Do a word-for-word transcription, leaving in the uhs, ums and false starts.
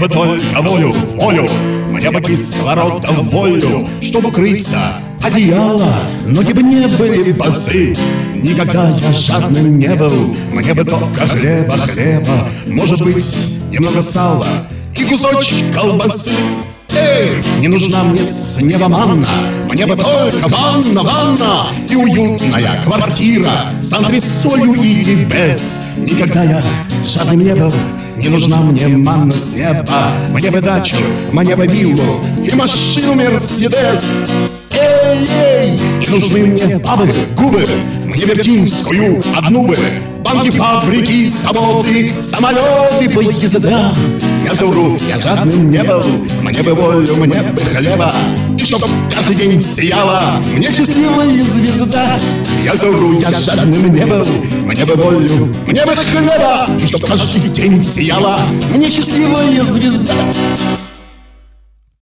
бы только волю, волю, мне бы кислорода волю, чтобы укрыться одеяло, ноги бы не были басы. Никогда я жадным не был, мне бы только хлеба, хлеба, может быть, немного сала и кусочек колбасы. Эй, не нужна мне с неба манна, мне бы только ванна, ванна и уютная квартира с антресолью или без. Никогда я жадным не был, не нужна мне манна с неба, мне бы дачу, мне бы виллу и машину Мерседес. Эй, эй, не нужны мне бабы, губы, мне Вертинскую одну бы, банки, фабрики, заводы, самолеты, поезда. Я все вру, я жадным не был, мне бы волю, мне бы хлеба, и чтоб каждый день сияла мне счастливая звезда. Я все вру, я жадным не был, мне бы волю, мне бы хлеба, и чтоб каждый день сияла мне счастливая звезда.